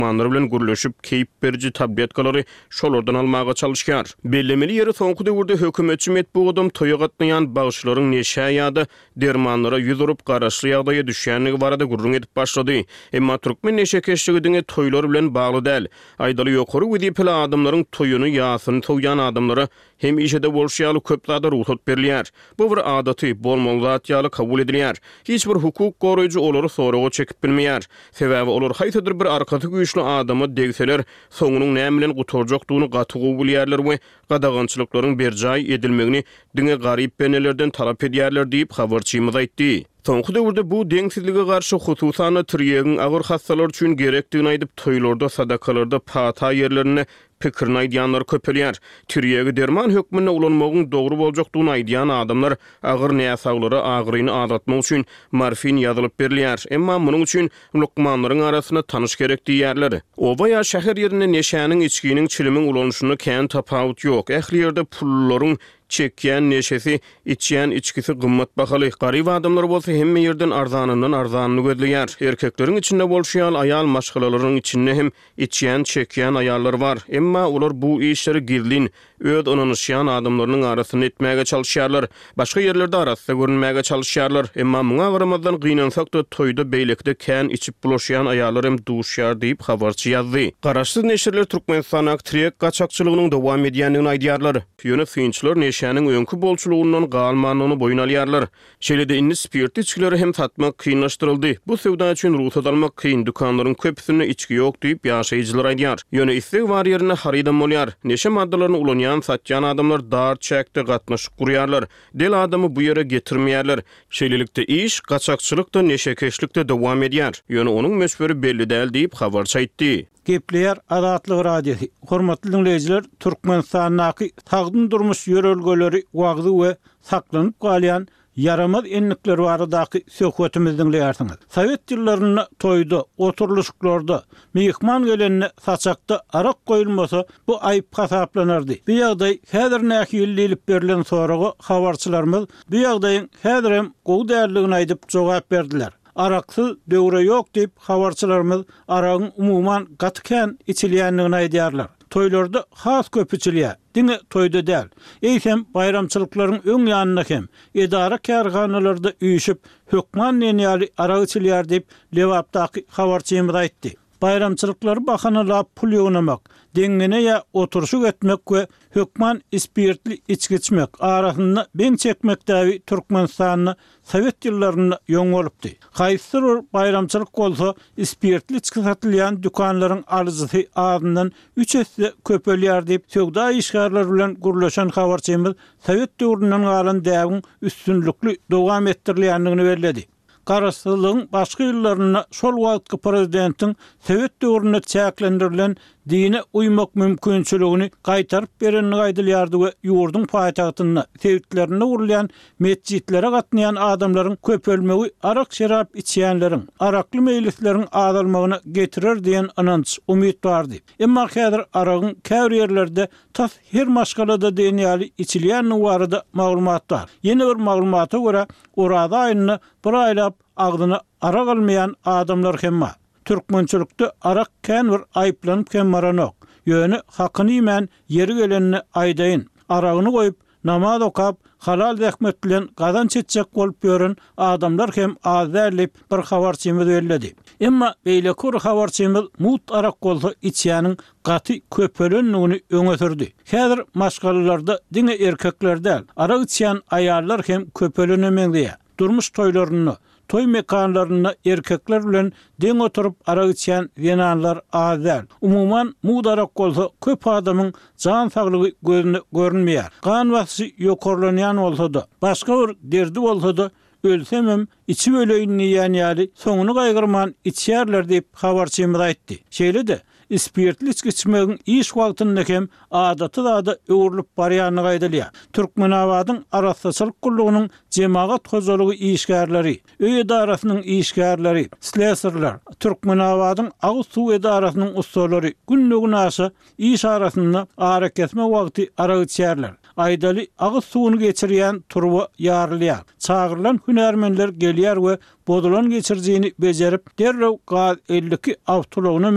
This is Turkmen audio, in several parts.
manlar bilen gürleşip keyip berici tabletkalary şolardan almaga çalışýar. Bellemeli ýeri soňky döwürde hökümetçi metbuğudum toýa gatnaýan bagşlaryň neşe ýa-da dermanlara ýüz urup garaşly ýagdaýa düşýänligi barada gurrun edip başlady. Emma türkmen neşekeşligine toýlar bilen bagly däl. Aýdaly ýokary wezipeli adamlaryň toýuny ýasyny toýan adamlara hem işede bolşýaly köp zada ruhsat berilýär. Bu bir adaty bolmaly zat ýaly kabul edilýär. Hiç bir hukuk goraýjy olary soraga çekip bilmeýär. Sebäbi olar haýsydyr bir arkaty güýçli adamy degseler, soňunyň näme bilen guturjakdygyny gaty kabul edýärler we gadagançylyklaryň berjaý edilmegini diňe garyp benelerden talap edýärler diýip habarçymyz aýtdy. Soňky döwürde bu deňsizlige garşy hususan türýegiň agyr hassalar üçin gerekdigini aýdyp toýlarda, sadakalarda, pata ýerlerine pikirini aýdýanlar köpelýär. Türýegi derman hökmüne ulanmagyň dogry boljakdygyny aýdýan adamlar agyr näsaglary agyryny adatmak üçin morfin ýazylyp berilýär. Emma munyň üçin lukmanlaryň arasyna tanyş gerek diýerler. Oba ýa şäher ýerine neşäniň içkiniň çilimiň ulanyşyny kän tapawut ýok. Ähli ýerde pullaryň çekýän neşesi, içýän içkisi gymmat bahaly. Garyp adamlar bolsa hemme ýerden arzanyndan arzanyny gözleýär. Erkekleriň içinde bolşýan aýal maşgalalaryň içinde hem içýän, çekýän aýallar bar. Emma olar bu işleri gizlin, öz onanyşýan adamlarynyň arasyny etmäge çalışýarlar. Başga ýerlerde arasy görünmäge çalışýarlar. Emma muňa garamazdan gynansak da toýda beýlekde kän içip bulaşýan aýallar hem duşýar diýip habarçy ýazdy. Garaşsyz neşirler Türkmenistan aktriyek gaçakçylygynyň dowam edýändigini aýdýarlar. Ýöne synçylar neşäniň öňkü bolçulugynyň galmanlygyny boyun alýarlar. Şeýlede inni spirtli içkileri hem satmak kynlaşdyryldy. Bu sewda üçin ruhsat almak kyn, dukanlaryň köpüsinde içki ýok diýip ýaşaýjylar aýdýar. Ýöne istek bar ýerine harydan bolýar. Neşe maddalaryny ulanýan, satýan adamlar dar çäkde gatnaşyp gurýarlar. Del adamy bu ýere getirmeýärler. Şeýlelikde iş gaçakçylykda, neşekeşlikde dowam edýär. Ýöne onuň mesberi belli däl diýip habarçy aýtdy. Gepleýär Azatlyk radiosi. Hormatly dinleýijiler, Türkmenistanyň tagdyn durmuş ýörelgeleri wagty we saklanyp galýan yaramaz enlikleri baradaky söhbetimizi dinleýärsiňiz. Sowet ýyllaryna toýda, oturluşyklarda, mehman gelenine saçakda arak goýulmasa bu aýyp hasaplanardy. Bu ýagdaý häzir näki ýyllyp berilen soragy habarçylarymyz bu ýagdaýyň häzir hem gowy därligini aýdyp jogap berdiler. Araksız döwre ýok diýip habarçylarymyz aragyň umuman gatykän içilýändigini aýdýarlar. Toýlarda has köp içilýär. Diňe toýda däl. Eýsem bayramçylyklaryň öň ýanyna hem edara kärganalarda üýüşip hökman nenýäli arag içilýär diýip lewapdaky habarçymyz aýtdy. Bayramçylyklary bahanalap pul ýognamak, deňgene ýa oturşuk etmek we hökman spirtli içki içmek arasynda beň çekmekdäki Türkmenistanyň Sowet ýyllaryna ýöň bolupdy. Haýsyr bayramçylyk bolsa spirtli içki satylýan dukanlaryň alyjysy azyndan 3 esse köpelýär diýip söwda işgärler bilen gurlaşan habarçymyz Sowet döwründen galan däwin üstünlükli dowam etdirilýändigini bellädi. Garaşsyzlygyň başga ýyllaryna şol wagtky prezidentiň Sowet döwründe çäklendirilen dine uymak mümkünçiligini gaýtaryp berenini gaýdylýardy we ýurduň paýtagtyna sewitlerine urulýan mescitlere gatnaýan adamlaryň köpelmegi arak şerap içýänleriň, arakly mejlisleriň azalmagyna getirir diýen ananç umyt bardy. Emma häzir aragyň käbir ýerlerde tas her maşgalada denýäli içilýän barada maglumat bar. Ýene bir maglumata görä orada aýyny bir aýlap agdyna arak almaýan adamlar hem bar. Türkmençilikde arak kän bir aýplanyp kemmaranok. Ýöne hakyny men ýeri gelenine aýdaýyn. Aragyny goýup namaz okap, halal zähmet bilen gazan çetjek bolup ýören adamlar hem azerlip bir habarçymyz bellädi. Emma beýlekur habarçymyz mut arak bolsa içýäniň gaty köpelenligini öňe sürdi. Häzir maşgalalarda diňe erkeklerde arak içýän aýallar hem köpelenemeýär. Durmuş toýlaryny toy mekanlarına erkekler bilen deň oturup arak içýän ýenanlar azal. Umuman mudarak bolsa köp adamyň jan saglygy gözüne görünmeýär. Gan wagty ýokarlanýan bolsa-da, başga bir derdi bolsa-da ölsem içi öleýin ýany soňuny gaýgyrman içýärler diýip habarçymyz aýtdy. Şeýle-de spirtli içki içmegiň iş wagtynda hem adaty da öwrülip barýanyny gaýdylýar. Türkmenawadyň arasçylyk gullugynyň jemaat hojalygy işgärleri, öý edarasynyň işgärleri, slesarlar, Türkmenawadyň agyz suw edarasynyň ustalary günlügüne aşa iş arasynda arak kesme wagty arak içýärler. Aýdaly agyz suwuny geçirýän turba ýarylýar. Çağırılan hünärmenler gelýär we bodulan geçirjegini bejerip derrew gaz 52 awtologyna minip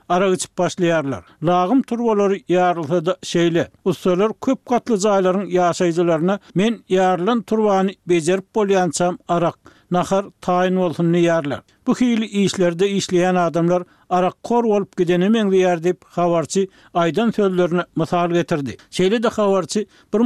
ara içip başlaýarlar. Lagym turbalary ýarylsa da şeýle. Ustalar köp katly jaýlaryň ýaşaýjylaryna men ýarılan turbany bejerip bolýansam arak nahar taýyn bolsun ýarlar. Bu hili işlerde işleyen adamlar arak kor olup gidenemen diýär dip habarçy Aýdan sözlerine mysal getirdi. Şeýle de habarçy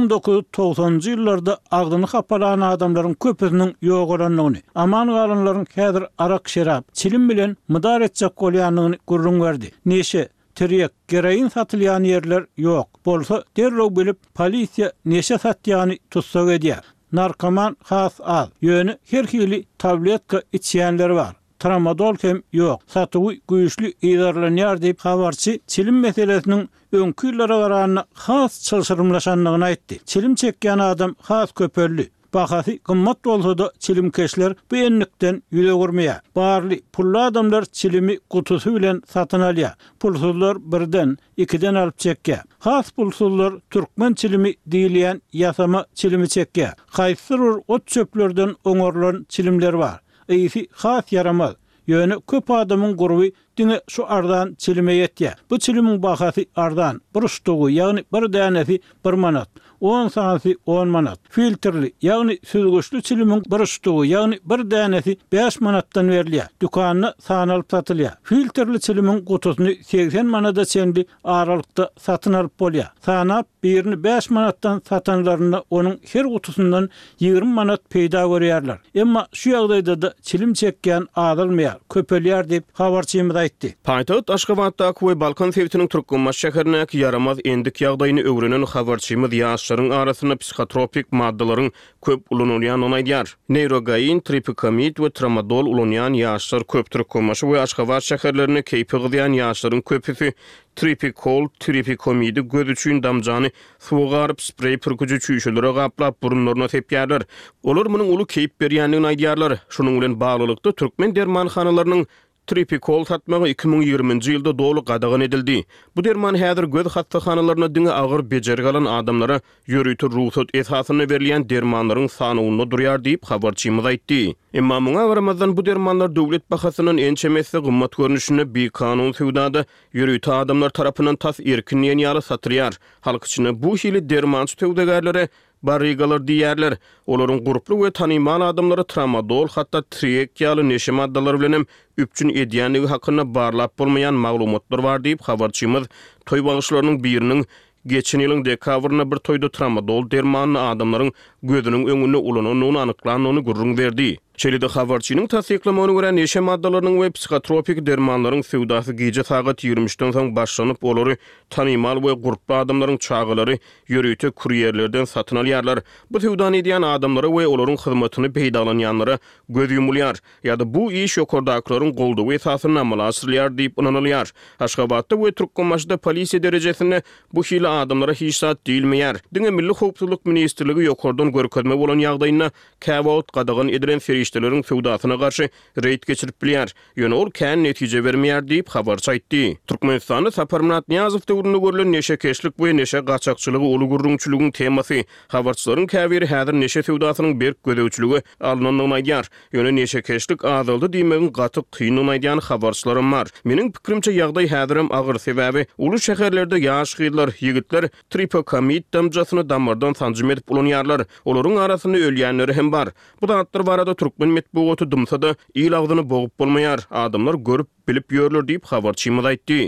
1990-njy ýyllarda agdyny hapalan adamlaryň köpüsiniň ýok bolanlygyny, aman galanlaryň häzir arak şerap, çilim bilen mydar etjek bolýanlygyny gurrun berdi. Neşe tiryek, gereğin satylýan ýerler ýok. Bolsa derrew bilip polisiýa neşe satýany tutsak edýär. Narkoman has az. Ýöne her hili tabletka içýänler bar. Tramadol hem ýok. Satywy güýçli iýerlenýär diýip habarçy çilim meselesiniň öňkü ýyllara garanyna has çylşyrymlaşanlygyny aýtdy. Çilim çekýän adam has köpelli. Bahasy gymmat bolsa da çilimkeşler bu enlikden ýüle gurmaýar. Barly pully adamlar çilimi gutusy bilen satyn alýar. Pulsuzlar birden, ikiden alyp çekýär. Has pulsuzlar türkmen çilimi diýilýän ýasama çilimi çekýär. Haýsyr ot çöplerden oňorlan çilimler bar. Eýsi has yaramaz. Ýöne köp adamyň gurby diňe şu ardan çilime ýetýär. Bu çilimiň bahasy ardan, bir ştugy, ýagny bir dänesi 1 manat. 10 sanatı 10 manat. Filtrli, ýagny süzgüçlü çilimiň bir ştugy, ýagny bir dänesi 5 manatdan berilýär. Dükanyna sanalyp satylýar. Filtrli çilimiň gutusyny 80 manada çendi aralykda satyn alyp bolýar. Sanap birini 5 manatdan satanlaryna onuň her gutusundan 20 manat peýda görýärler. Emma şu ýagdaýda da çilim çekýän adalmaýar, köpelýär diýip habarçymyz aýtdy. Paýtagat Aşgabatdaky we Balkan Sewitiniň Türkmenbaş şäherindäki yaramaz endik ýagdaýyny öwrenen habarçymyz ýaşlaryň arasyna psikotropik maddalaryň köp ulanylýanyny aýdýar. Neurogain, tripikamid we tramadol ulanýan ýaşlar köp Türkmenbaşy we Aşgabat şäherlerine keýpi gydýan ýaşlaryň köpüsi tripikol, tripikamidi göz üçin damjany suwa garyp sprey pürküji çüýşelere gaplap burunlaryna sepýärler. Olar munyň uly keýip berýänligini aýdýarlar. Şunyň bilen baglylykda türkmen dermanhanalarynın tripikol satmagy 2020-nji ýylda dolu gadagan edildi. Bu derman häzir göz hastahanalarına diňe agyr bejergi alan adamlara ýörüýte ruhsat esasyna berilýän dermanlaryň sanyny durýar diýip habarçymyz aýtdy. Emma muňa garamazdan bu dermanlar döwlet bahasynyň ençemesi gymmat görnüşine bir kanun sewdada ýörüýte adamlar tarapyndan tas erkinliğini ýaly satylýar. Halk içinde bu hili dermançy tewdegerlere barigalar diýerler. Olaryň guruply we tanyman adamlara tramadol hatda triek ýaly neşe maddalary bilen üpçün edýänligi hakynda barlap bolmaýan maglumatlar bar diýip habarçymyz toý bagyşlarynyň biriniň geçen ýylyň dekabryna bir toýda tramadol dermanyny adamlaryň gözüniň öňüne ulananyny anyklanyny gurrun berdi. Şeýle-de habarçynyň tasdiklamagyna görä neşe maddalarynyň we psikotropik dermanlaryň sewdasy gece saat 23-den soň başlanyp olary tanymal we guruply adamlaryň çağılary ýörüýte kurýerlerden satyn alýarlar. Bu sewdany edýän adamlara we olaryň hyzmatyny peýdalanýanlara göz ýumulýar. Ýa-da bu iş ýokardaklaryň goldagy esasyna amalaşdyrylýar diýip inanylýar. Aşgabatda we Türkmenbaşda polisiýa derejesinde bu hili adamlara hiç zat diýilmeýär. Diňe Milli Howpsuzlyk Ministrligi ýokardan görkezme bolan ýagdaýyna käwagt gadagan edilen ferişdeleriň sewdasyna garşy reýt geçirip bilýär. Ýöne ol kän netije bermeýär diýip habarçy aýtdy. Türkmenistanda Saparmurat Niýazow döwründe görülen neşekeşlik we neşe gaçakçylygy uly gurrunçylygyň temasy. Habarçylaryň käbiri häzir neşe sewdasynyň berk gödäwçiligi alnanyny aýdýar. Ýöne neşekeşlik azaldy diýmegin gaty kynanyny aýdýan habarçylarym bar. Meniň pikirimçe ýagdaý häzirim agyr sebäbi uly şäherlerde ýaş gyýlar, ýigitler tripikamid damjasyny damardan sanjym edip ulanýarlar. Olaryň arasyny ölýänleri hem bar. Bu datlar barada Türkmen metbuaty dymsa da ýyl agdyny bogup bolmaýar. Adamlar görüp bilip ýörler diýip habarçymyz aýtdy.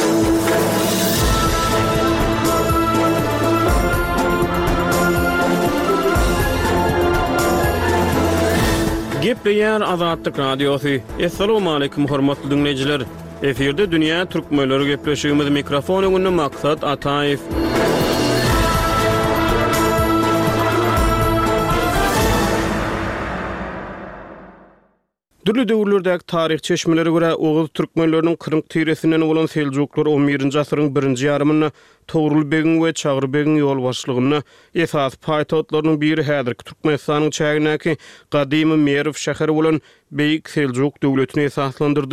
Gepleýär Azatlyk Radiosy. Assalamu alaykum hormatly dinleýijiler. Eferde dünýä türkmenleri gepleşigimiz mikrofon öňünde maksat Ataýew. Dürli döwürlerdäki taryh çeşmeleri görä Oğuz türkmenleriniň Kırym tyresinden bolan Seljuklar 11-nji asyryň 1-nji ýarymyna Togrulbegiň we Çagırbegiň ýol başlygyny esas paýtatlarynyň biri häzirki Türkmenistanyň çägindäki gadymy Merw şäheri bolan Beýik Seljuk döwletini esaslandyrdy.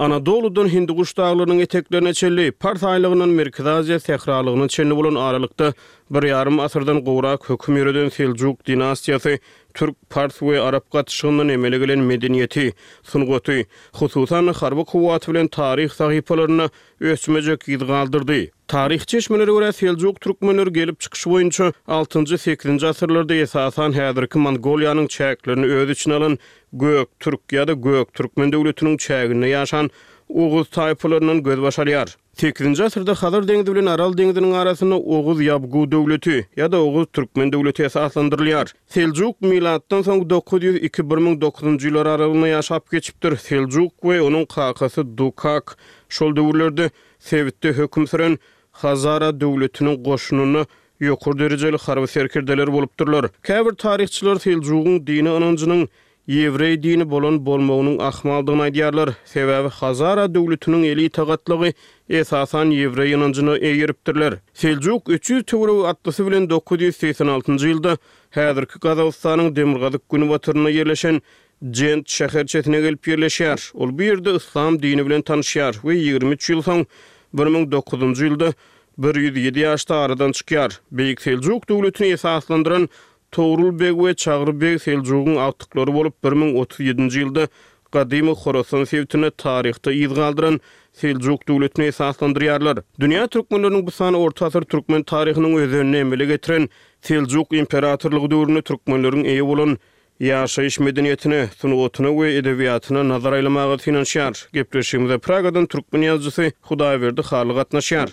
Anadolu'dan Hindukuş dağlarının eteklerine çelli, Pars aylığının Merkez Aziya sehralığının çenli bolan aralıkta bir yarım asırdan gowrak höküm ýüreden Seljuk dinastiyasy Türk, Pars we Arap gatşygynyň emele gelen medeniyeti, sungaty, hususan harby kuwwaty bilen tarih sahypalaryna ösmejek ýyl galdyrdy. Tarih çeşmelere göre Seljuk türkmenleri gelip çıkışı boyunca 6-8 asırlarda esasan häzirki Mongoliýanyň çäklerini öz içine alan Gök Türk ýa-da Gök Türkmen döwletiniň çäginde ýaşan Oğuz tayfalarynyň göz başarýar. 8-nji asyrda Hazar deňzi bilen Aral deňziniň arasyna Oğuz Ýabgu döwleti ýa-da Oğuz Türkmen döwleti esaslandyrylýar. Seljuk milatdan soň 902-1900-njy ýyllar aralygyna ýaşap geçipdir. Seljuk we onuň kakasy Dukak şol döwürlerde Sewitde höküm süren Hazara döwletiniň goşunyny ýokary derejeli harby serkerdeler bolupdyrlar. Käbir tarihçiler Seljugyň dini ananjynyň Ýevrey dini bolan bolmagynyň ahmaldygyny aýdýarlar. Sebäbi Hazara döwletiniň eli tagatlygy esasan Ýevrey inanjyny eýeripdirler. Seljuk 300 töwre atlasy bilen 986-njy ýylda häzirki Gazagystanyň Demirgazyk güni batyryna ýerleşen Jent şäherçesine gelip ýerleşýär. Ol bu ýerde islam dini bilen tanışýar we 23 ýyl soň 1909-njy ýylda 107 ýaşda aradan çykýar. Beýik Seljuk döwletini esaslandyran Toğrulbeg we Çağrıbeg Seljugyň awtyklary bolup 1037-nji ýylda Gadymy Horasan Sewitine taryhda ýyl galdyran Seljuk döwletini esaslandyrýarlar. Dünýä türkmenleriniň bu sany orta asyr türkmen taryhynyň özüne emele getiren Seljuk imperatorlugy döwrüne türkmenleriň eýe bolan ýaşaýyş medeniýetine, sunugatyna we edebiýatyna nazar aýlamagy finansiýar. Gepleşigimizde Pragadan türkmen ýazgysy Hudaýberdi Haly gatnaşýar.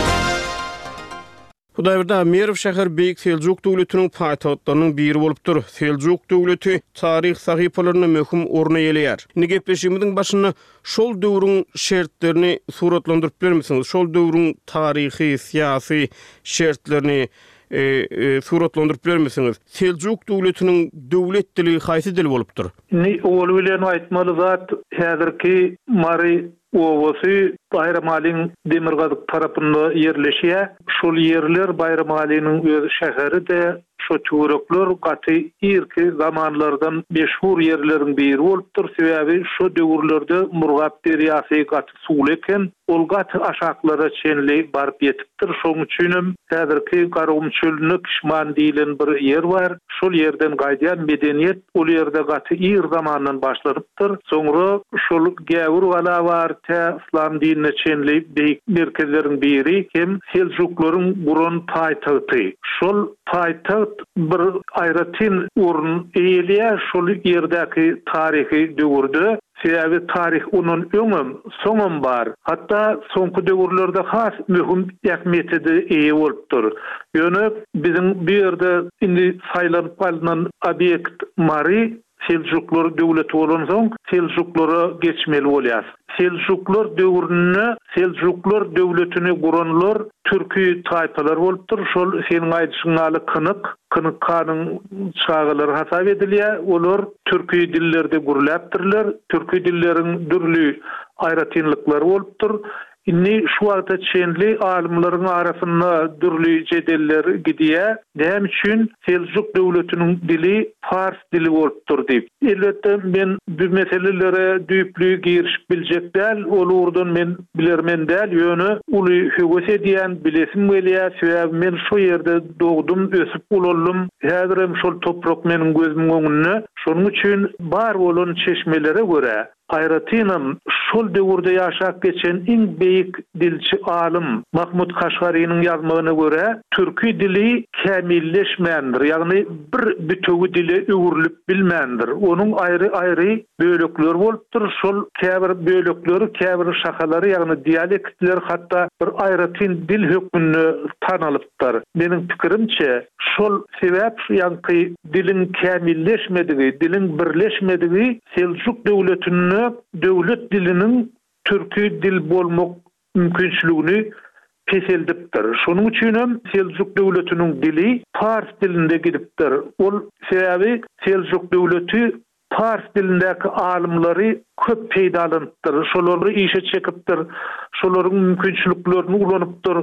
Hudaýberdi Amirov şäher beýik Seljuk döwletiniň paýtagtlarynyň biri bolupdyr. Seljuk döwleti tarih sahypalaryna möhüm orna ýeleýär. Indi gepleşigimiziň başyna şol döwrüň şertlerini suratlandyryp bermisiňiz? Şol döwrüň tarihy, syýasy şertlerini suratlandyryp bermisiňiz? Seljuk döwletiniň döwlet dili haýsy dil bolupdyr? Ol bilen aýtmaly zat häzirki Mari Owasy Bayramaliň Demirgazyk tarapynda ýerleşýär. Şol ýerler Bayramaliň öz şäheri de şo çuraklar gaty irki zamanlardan meşhur ýerleriň biri bolupdyr. Sebäbi şo döwürlerde Murgap deriýasy gaty suw eken, ol gaty aşaklara çenli barıp ýetipdir. Şoň üçin häzirki Garagum çölüne Kişman diýilen bir ýer bar. Şol ýerden gaýdýan medeniýet ol ýerde gaty ir zamandan başlanypdyr. Soňra şol gäwür wala bar te islam dinine çenli beýik merkezleriň biri hem Seljuklaryň buran paýtagty. Şol paýtagt bir aýratyn urun eýelýär şol ýerdäki tarihi döwürde. Sebäbi tarih onun öňüm, soňum bar. Hatda soňky döwürlerde has möhüm ähmiýetde eýe bolupdyr. Ýöne biziň bu ýerde indi saýlanyp galynan obyekt Mari Seljuklar döwleti bolan soň Seljuklara geçmeli bolýar. Seljuklar döwrüne, Seljuklar döwletini guranlar türki taýpalar bolupdyr. Şol seniň aýdyşyňaly Kыныk kanyň çağılary hasap edilýär. Olar türki dillerde gurulapdyrlar. Türki dilleriň dürli aýratynlyklary bolupdyr. Inni şu wagtda çenli alimlaryň arasynda dürli jedeller gidýär. Näme üçin Seljuk döwletiniň dili Fars dili bolupdyr diýip. Elbetde men bu meselelere düýplü girişip biljek däl, ol urdan men bilermen däl, ýöne uly höwes edýän bilesim gelýär. Sebäbi men şu ýerde dogdum, ösüp ulandym. Häzirem şol toprak meniň gözümiň öňünde. Şonuň üçin bar bolan çeşmelere görä aýratynam şol döwürde ýaşap geçen iň beýik dilçi alim Mahmud Kaşgarynyň ýazmagyna görä türki dili kämilleşmändir. Ýagny bir bütögi dile öwürlüp bilmändir. Onuň aýry-aýry bölekleri bolupdyr. Şol käbir bölekleri, käbir şahalary ýagny dialektler hatda bir aýratyn dil hökmünde tanalypdyr. Meniň pikirimçe şol sebäp ýa-ni dilin kämilleşmedigi, dilin birleşmedigi Seljuk döwletini döwlet diliniň türki dil bolmak mümkinçiligini peseldipdir. Şonuň üçin hem Seljuk döwletiniň dili Fars dilinde gidipdir. Ol sebäbi Seljuk döwleti Fars dilindäki alimlary köp peýdalanypdyr. Şolary işe çekipdir. Şolaryň mümkinçiliklerini ulanypdyr.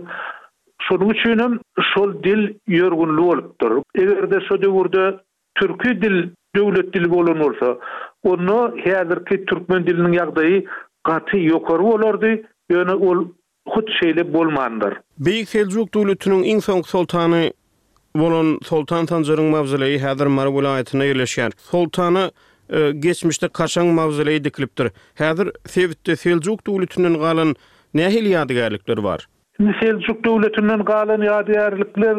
Şonuň üçin hem şol dil ýörgünli bolupdyr. Egerde şo döwürde türki dil döwlet dili bolan bolsa, onu häzirki türkmen diliniň ýagdaýy gaty ýokary bolardy, ýöne ol hut şeýle bolmandyr. Beýik Seljuk döwletiniň iň soňky sultany bolan Sultan Sanjaryň mawzyleyi häzir Mar welaýatyna ýerleşýär. Sultany geçmişde kaçan mawzyleyi dikilipdir. Häzir Sevitde Seljuk döwletiniň galan nähili ýadygärlikler bar? Seljuk döwletinden galan ýadygärlikler,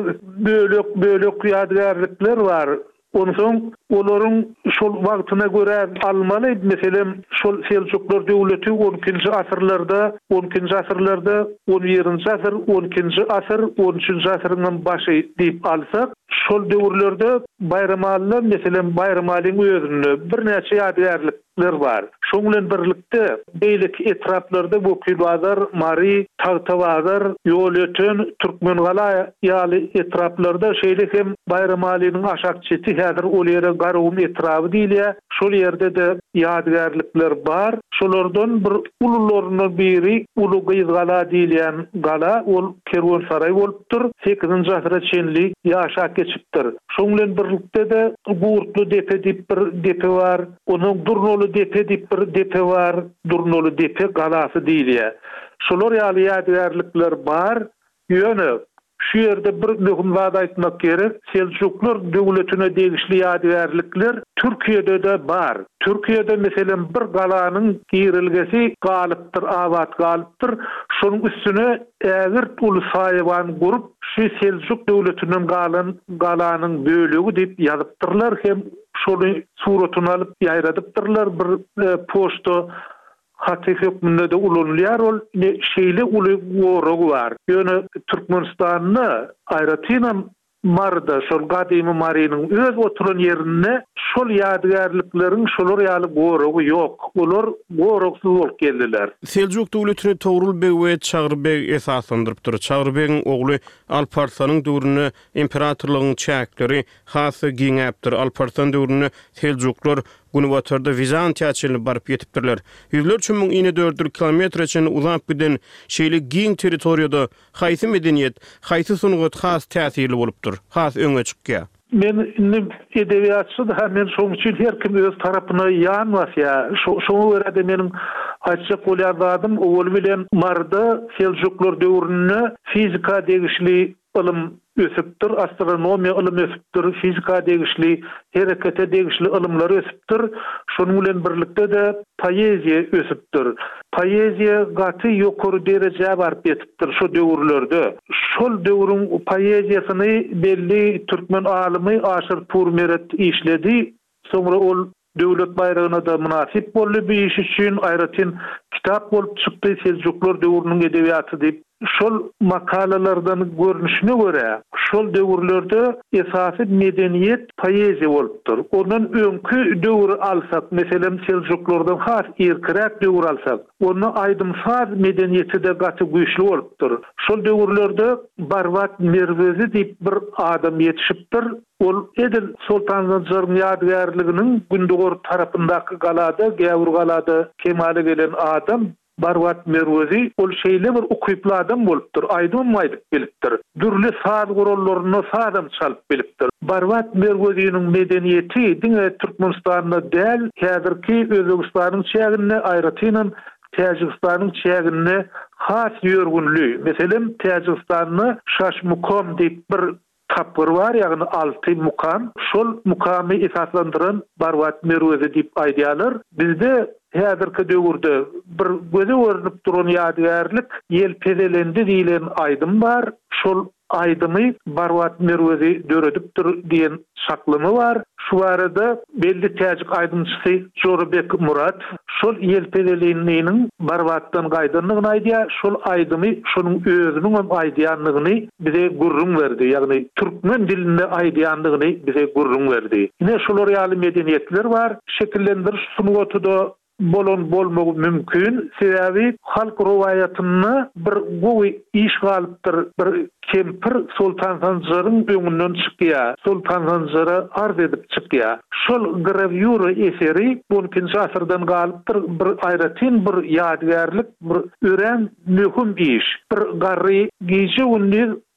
bölek ýadygärlikler bar. Onu soň olaryň şol wagtyna görä almaly. Meselem şol Seljuklar döwleti 12-nji asyrlarda, 12-nji asyrlarda, 11-nji asyr, 12-nji asyr, 13-nji asyryň başy diýip alsak, şol döwürlerde Bayramalylar, meselem Bayramalyň özünde bir näçe ýadygärlikler bar. Şoň bilen birlikde beýlik etraplarda Bokylbazar, Mari, Tagtabazar, Ýolöten, Türkmengala ýaly etraplarda şeýle hem Bayramalynyň aşak çeti häzir ol ýere Garowum etrapy diýilýär. Şol ýerde de ýadygärlikler bar. Şolardan bir ulularynyň biri Ulu Gyzgala diýilýän gala, ol Kerwansaray bolupdyr. 8-nji asyra çenli ýaşak geçipdir. Şoň bilen birlikde de Gurtlu depe diýip bir depe bar. Onuň Durnolu depe diýip bir depe bar. Durnolu depe galasy diýilýär. Şolar ýaly ýadygärlikler bar. Ýöne şu ýerde bir möhüm zat aýtmak gerek. Seljuklar döwletine degişli ýadygärlikler Türkiýede de bar. Türkiýede meselem bir galanyň girilgesi galypdyr, awat galypdyr. Şonuň üstüne ägirt uly saýban gurup şu Seljuk döwletiniň galanyň bölegi diýip ýazypdyrlar hem şonu suratyny alyp ýaýradypdyrlar bir poçta haty hökmünde de ulanylýar ol şeýle uly goragy bar. Ýöne Türkmenistanyny aýratynam Marda şol gadymy Marynyň öz oturan ýerine şol ýadygärlikleriň şolar ýaly goragy ýok. Olar goragsyz bolup geldiler. Seljuk döwletini Togrulbeg we Çağrybeg esaslandyrypdyr. Çağrybegin ogly Alparsanyň döwrüne imperatorlygyň çäkleri hasy giňäpdir. Alparslan döwrüne Seljuklar Gunuwatarda Bizantiýa çelini baryp ýetipdirler. Ýüzlerçe müň ine 400 kilometr çen uzap giden şeýle giň territoriýada haýsy medeniýet, haýsy sunugat has täsirli bolupdyr, has öňe çykýar. Men edebiýatçy da men şoň üçin her kim öz tarapyna ýanmas ýa. Şoňa görä de meniň açyk bolýardym ol bilen Marda Seljuklar döwrüne fizika degişli ilim ösüpdir, astronomiya ilimi ösüpdir, fizika degişli, herekete degişli ilimler ösüpdir. Şonuň bilen birlikde de poeziýa ösüpdir. Poeziýa gaty ýokary derejäge baryp ýetipdir şu döwürlerde. Şol döwrüň poeziýasyny belli türkmen alymy Aşyr Purmeret işledi. Soňra ol döwlet bayragyna da münasip boldy bir iş üçin aýratyn kitap bolup çykdy Seljuklar döwrüniň edebiýaty diýip. Şol makalalardan görnüşine göre şol döwürlerde esasy medeniýet poeziýa bolupdyr. Ondan öňkü döwür alsak, meselem Seljuklardan has erkirek döwür alsak, onu aýdymsaz medeniýeti de gaty güýçli bolupdyr. Şol döwürlerde Barvat Merwezi diýip bir adam ýetişipdir. Ol Edil Sultan Sanjaryň ýadygärliginiň gündügor tarapyndaky galada, Gäwur galada kemale gelen adam Barvat Merwezi ol şeýle bir ukyply adam bolupdyr. Aýdym aýdyp bilipdir. Dürli saz gurallaryny sazam çalyp bilipdir. Barvat Merweziň medeniýeti diňe Türkmenistanyna däl, häzirki Özbegistanyň çägine aýratynam Täjikistanyň çägine has ýörgünlüği. Meselem Täjikistanyny Şaşmukam diýip bir tapyr bar, ýagny 6 mukam. Şol mukamy esaslandyran Barvat Merwezi diýip aýdýarlar. Bizde häzirki döwürde bir göze görünip duran ýadygärlik ýelpedelendi diýilen aýdym bar. Şol aýdymy Barvat Merwezi döredipdir diýen şaklamy bar. Şu arada belli täjik aýdymçysy Jorbek Murat şol ýelpedeliğiniň Barwatdan gaýdanlygyny aýdýar. Şol aýdymy şonuň özüniň hem aýdýanlygyny bize gurrun berdi. Ýagny türkmen dilinde aýdýanlygyny bize gurrun berdi. Ine şolar ýaly medeniýetler bar. Şekillendiriş sunugatyda bolan bolmagy mümkin. Sebebi halk rowayatyny bir gowy iş galypdyr. Bir kempir Sultan Sanjaryň öňünden çykýar. Sultan Sanjary arz edip çykýar. Şol gravyura eseri 12-nji asyrdan galypdyr. Bir aýratyn bir ýadygärlik, bir ören möhüm iş. Bir garry giýje uny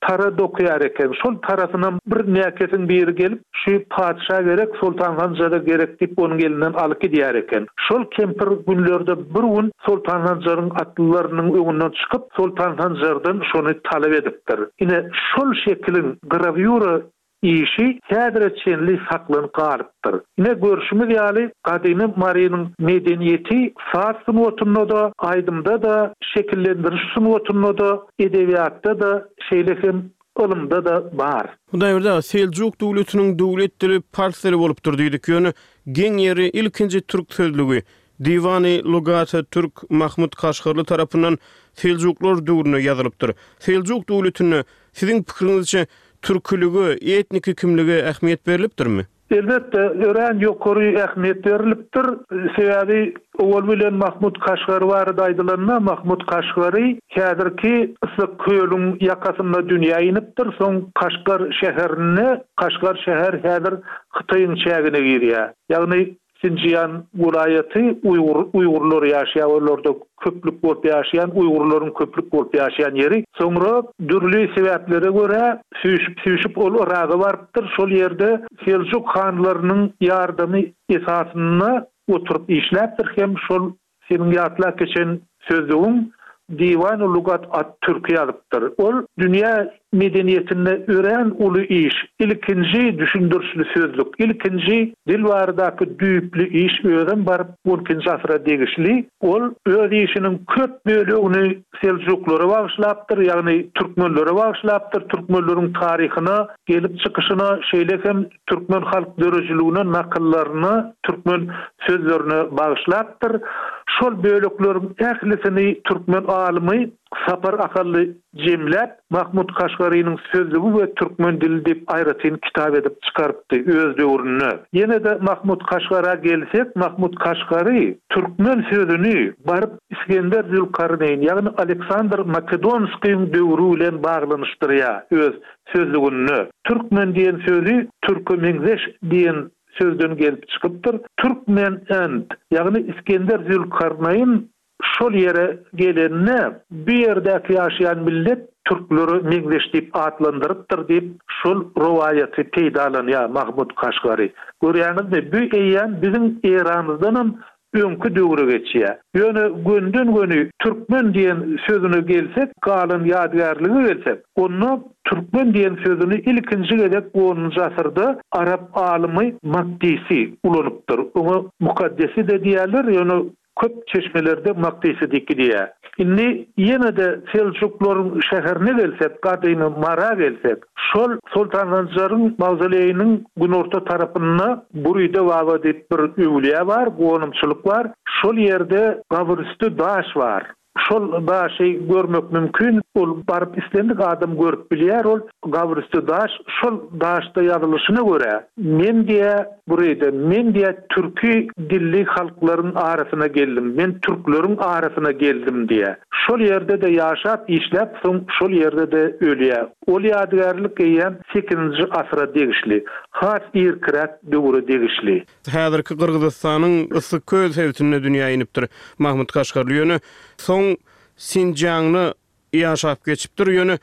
tara dokuyar eken. Şol tarafından bir näkesin biri gelip şu padşa gerek, Sultan Hanzada gerek dip onun elinden alıp gidýär eken. Şol kempir günlerde bir gün Sultan Hanzar'ın atlılarının öňünden çıkıp Sultan Hanzar'dan şonu talep edipdir. Ine şol şeklin gravyura işi häzirçenli saklanyp galypdyr. Ine görüşimiz ýaly gadyny Mariýanyň medeniyeti saat sunwatynda da, aýdymda da, şekillendiriş sunwatynda da, edebiýatda da, şeýlehem ilmde da bar. Bu daýrda Seljuk döwletiniň döwlet dili parsleri bolupdyr diýdik ýöne geň ýeri ilkinji türk sözlügi Divani Lugata Türk Mahmud Kaşgarly tarapyndan Seljuklar döwrüne ýazylypdyr. Seljuk döwletine siziň pikirinizçe türkülügi, etniki kimligi ähmiýet berilipdirmi? Elbette, ören ýokary ähmiýet berilipdir. Sebäbi owal bilen Mahmud Kaşgary barada aýdylanma, Mahmud Kaşgary häzirki Köýlüň ýakasynda dünýä inipdir. Soň Kaşgar şäherine, Kaşgar şäher häzir Hytaýyň çägine girýär. Ýagny Sinjiyan vilayaty Uýgurlar ýaşaýan, ollarda köplük bolup ýaşaýan, Uýgurlaryň köplük bolup ýaşaýan ýeri. Soňra dürli sebeplere görä süýşüp ol razy bardyr. Şol ýerde Seljuk hanlarynyň ýardymy esasyna oturup işläpdir hem şol seniň ýatlap geçen sözlügiň Diwan Lugat at-Türk ýazypdyr. Ol dünýä medeniýetinde ören uly iş, ilkinji düşündürçli sözlük, ilkinji dil baradaky düýpli iş ören baryp 10-nji asra degişli. Ol öz işiniň köp bölegini Seljuklara bagşlapdyr, ýagny türkmenlere bagşlapdyr. Türkmenleriň taryhyna, gelip çykyşyna, şeýlehem türkmen halk dörejiligine, nakyllaryna, türkmen sözlerine bagşlapdyr. Şol bölekleriň ählisini türkmen alimy Sapar akally jemläp Mahmud Kaşgarynyň sözlügi we türkmen dili dip aýratyn kitap edip çykarpdy öz döwrüne. Ýene de Mahmud Kaşgara gelsek, Mahmud Kaşgary türkmen sözüni baryp İskender Zülkarneyn, ýagny Aleksandr Makedonskiň döwrü bilen baglanyşdyrýar öz sözlügini. Türkmen diýen sözü Türkmenzeş diýen sözden gelip çykypdyr. Türkmen end, ýagny İskender Zülkarneyn şol ýere gelenine bir ýerdäki ýaşaýan millet türkleri meňzeş diýip atlandyrypdyr diýip şol rowayaty peýdalanýar Mahmud Kaşgary. Görýäňizmi, bu eýän bizim eramyzdan öňkü döwre geçýär. Ýöne günden göni türkmen diýen sözüne gelsek, galyn ýadgarlygy gelsek, onu türkmen diýen sözüni ilkinji gedek 10-njy asyrda Arap alymy Makdisi ulanypdyr. Onu mukaddesi de diýerler, ýöne köp çeşmelerde Makdisi diýär. Indi ýene de Seljuklaryň şäherine gelsek, gadyny Mara gelsek, şol Sultan Hanzar'ın mavzoleyinin günorta tarapynda Buruyda Wawa diýip bir öwliýa bar, gonumçylyk bar. Şol ýerde gabyrüstü daş bar. Şol daşy görmek mümkin. Ol baryp islendik adam görüp bilýär. Ol gabyrüstü daş, şol daşda ýazylyşyna görä men diýe burayda, men diýe türki dilli halklaryň arasyna geldim. Men türkleriň arasyna geldim diýe. Şol ýerde de ýaşap, işläp, soň şol ýerde de ölýär. Ol ýadgarlyk eýen 8-nji asra degişli. Has irkirat döwrü degişli. Häzirki Kyrgyzstanyň Issyköz hewtünde dünýä inipdir Mahmud Kaşgarly ýöne. Soň Sinjanny ýaşap geçipdir ýöne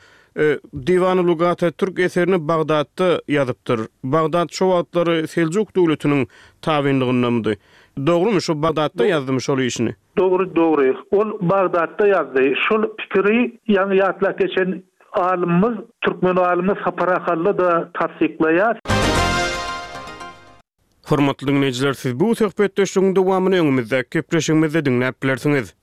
Diwan Lugata Türk eserini Bagdatda ýazypdyr. Bagdat şo wagtlary Seljuk döwletiniň tabinligindämdi. Dogrymy, şo Bagdatda ýazdymy şol işini? Dogry. Ol Bagdatda ýazdy. Şol pikiri ýa-ni ýatlap geçen alymymyz, türkmen alymy Sapar akally da tasdiklaýar. Hormatly dinleyijiler, siz bu söhbetdeşligiň dowamyny öňümizde kepreşigimizde dinläp bilersiňiz.